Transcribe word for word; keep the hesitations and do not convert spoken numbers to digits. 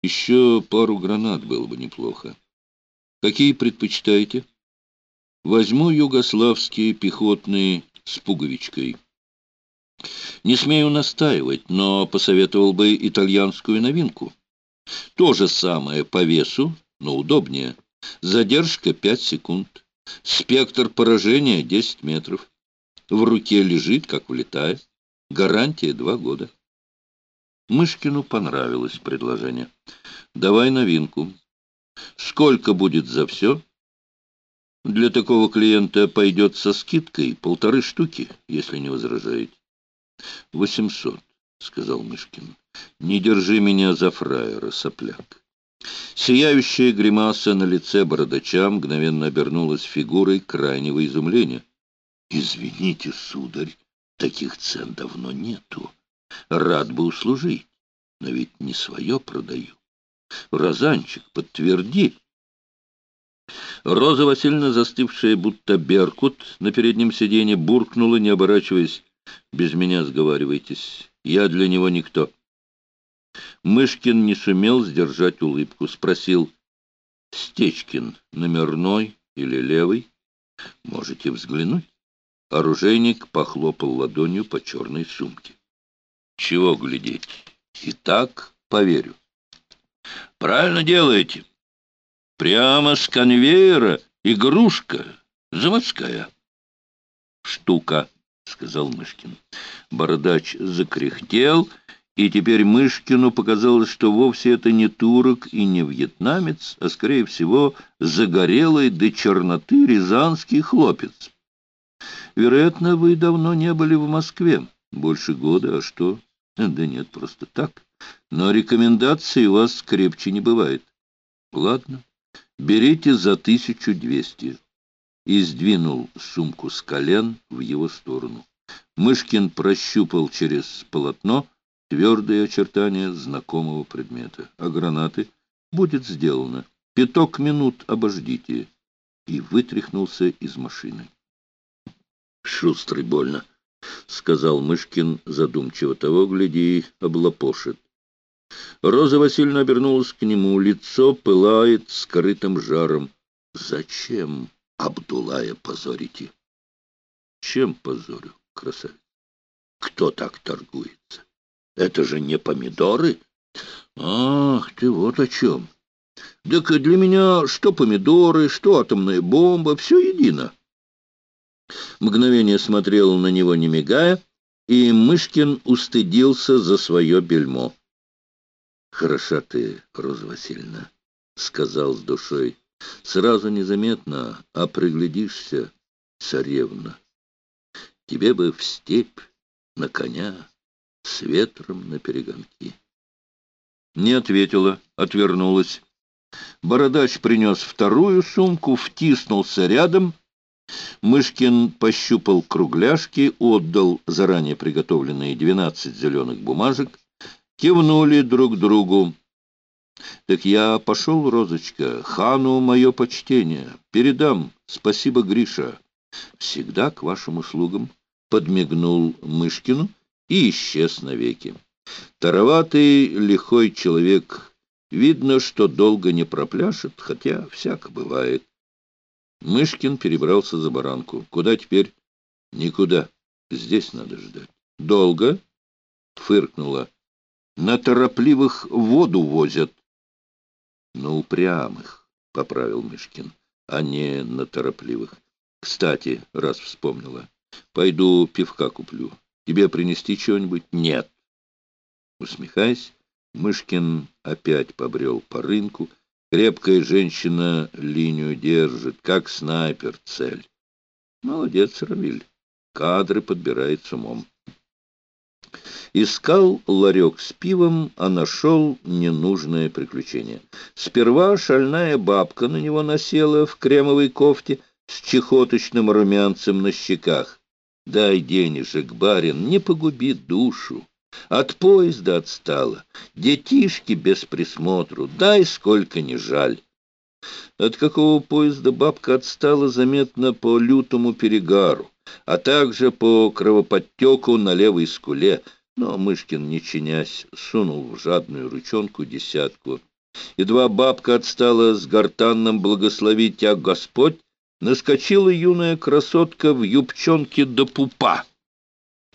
Еще пару гранат было бы неплохо. Какие предпочитаете? Возьму югославские пехотные с пуговичкой. Не смею настаивать, но посоветовал бы итальянскую новинку. То же самое по весу, но удобнее. Задержка пять секунд. Спектр поражения десять метров. В руке лежит, как влетая. Гарантия два года. Мышкину понравилось предложение. Давай новинку. Сколько будет за все? Для такого клиента пойдет со скидкой полторы штуки, если не возражаете. Восемьсот, сказал Мышкин. Не держи меня за фраера, сопляк. Сияющая гримаса на лице бородача мгновенно обернулась фигурой крайнего изумления. «Извините, сударь, таких цен давно нету. Рад бы услужить, но ведь не свое продаю. Розанчик, подтверди». Роза Васильевна, застывшая будто беркут на переднем сиденье, буркнула, не оборачиваясь: «Без меня сговаривайтесь, я для него никто». Мышкин не сумел сдержать улыбку, спросил: «Стечкин номерной или левый? Можете взглянуть?» Оружейник похлопал ладонью по черной сумке. «Чего глядеть? И так поверю». «Правильно делаете. Прямо с конвейера игрушка заводская». «Штука», — сказал Мышкин. Бородач закряхтел, и теперь Мышкину показалось, что вовсе это не турок и не вьетнамец, а, скорее всего, загорелый до черноты рязанский хлопец. «Вероятно, вы давно не были в Москве. Больше года, а что? Да нет, просто так. Но рекомендаций у вас крепче не бывает. Ладно, берите за тысячу двести». И сдвинул сумку с колен в его сторону. Мышкин прощупал через полотно твердые очертания знакомого предмета. «А гранаты? Будет сделано. Пяток минут обождите». И вытряхнулся из машины. «Шустрый больно», — сказал Мышкин задумчиво. «Того, гляди, облапошит». Роза Васильевна обернулась к нему. Лицо пылает скрытым жаром. «Зачем Абдулая позорите?» «Чем позорю, красавец? Кто так торгуется? Это же не помидоры?» «Ах, ты вот о чем. Так для меня что помидоры, что атомная бомба, все едино». Мгновение смотрел на него, не мигая, и Мышкин устыдился за свое бельмо. «Хороша ты, Роза Васильевна», — сказал с душой. «Сразу незаметно, а приглядишься, царевна. Тебе бы в степь, на коня, с ветром наперегонки». Не ответила, отвернулась. Бородач принес вторую сумку, втиснулся рядом. Мышкин пощупал кругляшки, отдал заранее приготовленные двенадцать зеленых бумажек. Кивнули друг другу. «Так я пошел, Розочка, хану мое почтение. Передам. Спасибо, Гриша. Всегда к вашим услугам», — подмигнул Мышкину и исчез навеки. Тароватый, лихой человек. Видно, что долго не пропляшет, хотя всяко бывает. Мышкин перебрался за баранку. «Куда теперь?» «Никуда. Здесь надо ждать». «Долго?» — фыркнула. «На торопливых воду возят». «На упрямых», — поправил Мышкин, — «а не на торопливых. Кстати, раз вспомнила, пойду пивка куплю. Тебе принести чего-нибудь?» «Нет». Усмехаясь, Мышкин опять побрел по рынку. Крепкая женщина линию держит, как снайпер цель. Молодец, Равиль. Кадры подбирает с умом. Искал ларек с пивом, а нашел ненужное приключение. Сперва шальная бабка на него насела в кремовой кофте с чехоточным румянцем на щеках. «Дай денежек, барин, не погуби душу. От поезда отстала. Детишки без присмотру. Дай, сколько ни жаль». От какого поезда бабка отстала, заметно по лютому перегару, а также по кровоподтеку на левой скуле. Но Мышкин, не чинясь, сунул в жадную ручонку десятку. Едва бабка отстала с гортанным «Благослови тя Господь», наскочила юная красотка в юбчонке до пупа.